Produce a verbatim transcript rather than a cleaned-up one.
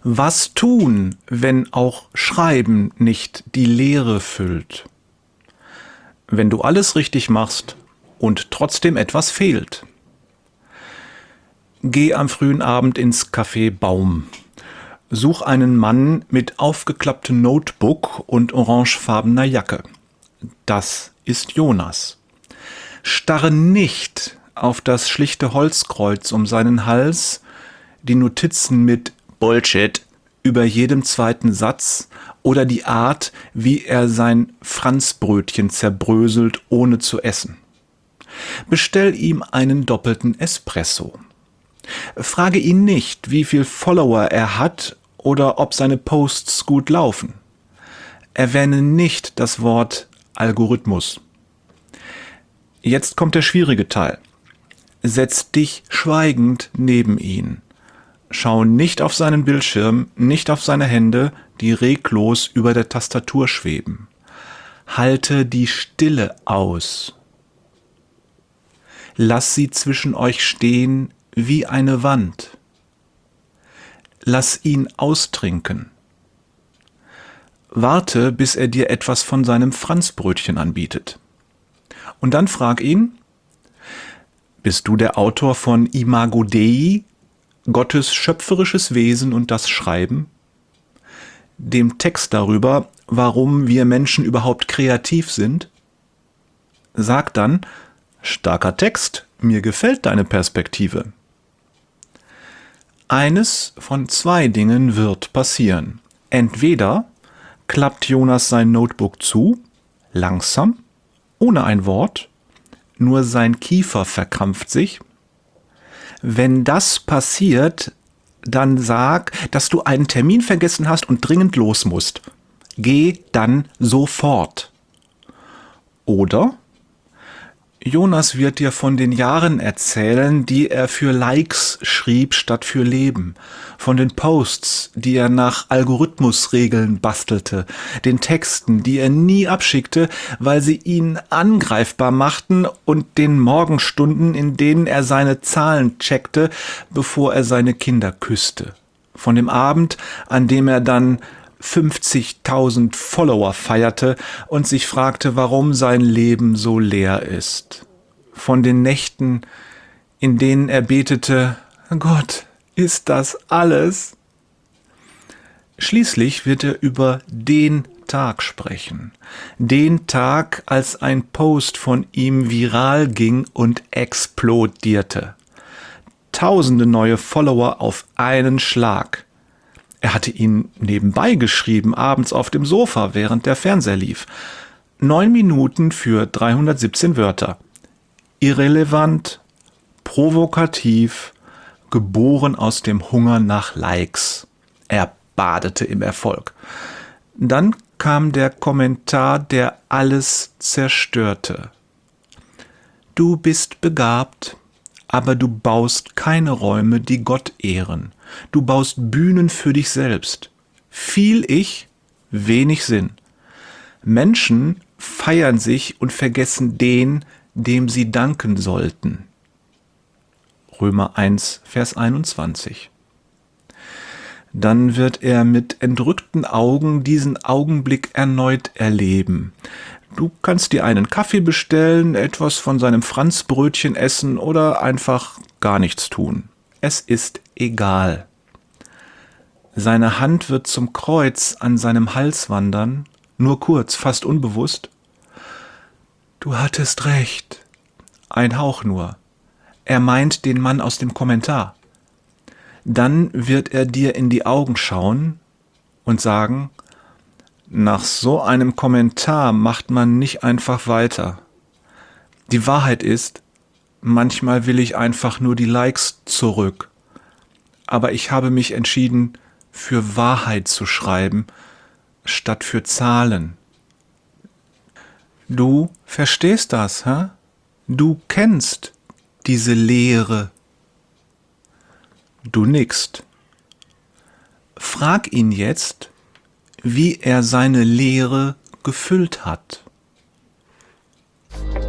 Was tun, wenn auch Schreiben nicht die Leere füllt? Wenn du alles richtig machst und trotzdem etwas fehlt. Geh am frühen Abend ins Café Baum. Such einen Mann mit aufgeklapptem Notebook und orangefarbener Jacke. Das ist Jonas. Starre nicht auf das schlichte Holzkreuz um seinen Hals, die Notizen mit Bullshit über jedem zweiten Satz oder die Art, wie er sein Franzbrötchen zerbröselt, ohne zu essen. Bestell ihm einen doppelten Espresso. Frage ihn nicht, wie viel Follower er hat oder ob seine Posts gut laufen. Erwähne nicht das Wort Algorithmus. Jetzt kommt der schwierige Teil. Setz dich schweigend neben ihn. Schau nicht auf seinen Bildschirm, nicht auf seine Hände, die reglos über der Tastatur schweben. Halte die Stille aus. Lass sie zwischen euch stehen wie eine Wand. Lass ihn austrinken. Warte, bis er dir etwas von seinem Franzbrötchen anbietet. Und dann frag ihn: Bist du der Autor von Imago Dei, Gottes schöpferisches Wesen und das Schreiben? Dem Text darüber, warum wir Menschen überhaupt kreativ sind? Sag dann: Starker Text, mir gefällt deine Perspektive. Eines von zwei Dingen wird passieren. Entweder klappt Jonas sein Notebook zu, langsam, ohne ein Wort, nur sein Kiefer verkrampft sich. Wenn das passiert, dann sag, dass du einen Termin vergessen hast und dringend los musst. Geh dann sofort. Oder Jonas wird dir von den Jahren erzählen, die er für Likes schrieb statt für Leben, von den Posts, die er nach Algorithmusregeln bastelte, den Texten, die er nie abschickte, weil sie ihn angreifbar machten, und den Morgenstunden, in denen er seine Zahlen checkte, bevor er seine Kinder küsste, von dem Abend, an dem er dann fünfzigtausend Follower feierte und sich fragte, warum sein Leben so leer ist. Von den Nächten, in denen er betete: Gott, ist das alles? Schließlich wird er über den Tag sprechen. Den Tag, als ein Post von ihm viral ging und explodierte. Tausende neue Follower auf einen Schlag. Er hatte ihn nebenbei geschrieben, abends auf dem Sofa, während der Fernseher lief. Neun Minuten für dreihundertsiebzehn Wörter. Irrelevant, provokativ, geboren aus dem Hunger nach Likes. Er badete im Erfolg. Dann kam der Kommentar, der alles zerstörte. Du bist begabt, aber du baust keine Räume, die Gott ehren. Du baust Bühnen für dich selbst. Viel Ich, wenig Sinn. Menschen feiern sich und vergessen den, dem sie danken sollten. Römer eins, Vers einundzwanzig. Dann wird er mit entrückten Augen diesen Augenblick erneut erleben. Du kannst dir einen Kaffee bestellen, etwas von seinem Franzbrötchen essen oder einfach gar nichts tun. Es ist egal. Seine Hand wird zum Kreuz an seinem Hals wandern, nur kurz, fast unbewusst. Du hattest recht. Ein Hauch nur. Er meint den Mann aus dem Kommentar. Dann wird er dir in die Augen schauen und sagen: Nach so einem Kommentar macht man nicht einfach weiter. Die Wahrheit ist, manchmal will ich einfach nur die Likes zurück. Aber ich habe mich entschieden, für Wahrheit zu schreiben, statt für Zahlen. Du verstehst das, hä? Du kennst diese Leere. Du nickst. Frag ihn jetzt, wie er seine Leere gefüllt hat.